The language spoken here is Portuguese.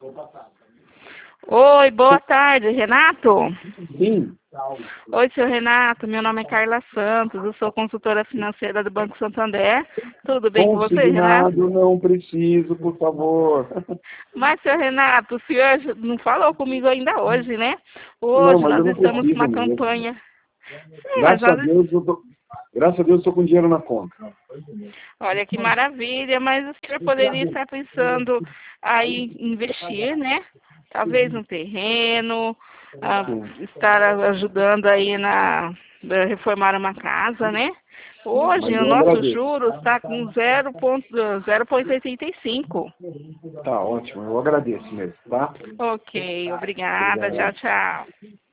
Oi, boa tarde, Renato. Sim. Oi, seu Renato, meu nome é Carla Santos, eu sou consultora financeira do Banco Santander. Tudo bem com você, Renato? Consignado, não preciso, por favor. Mas, seu Renato, o senhor não falou comigo ainda hoje, né? Não, Hoje mas eu nós não estamos com preciso uma mesmo. campanha. Sim, mas Graças a nós... Deus, graças a Deus eu tô com dinheiro na conta. Olha que maravilha, mas o senhor poderia estar pensando aí em investir, né? Talvez no terreno, Sim. estar ajudando aí na reformar uma casa, né? Hoje Mas o eu nosso agradeço. juros está com 0,85. Tá ótimo, eu agradeço mesmo, tá? Ok, obrigada. Tchau, Obrigado. tchau.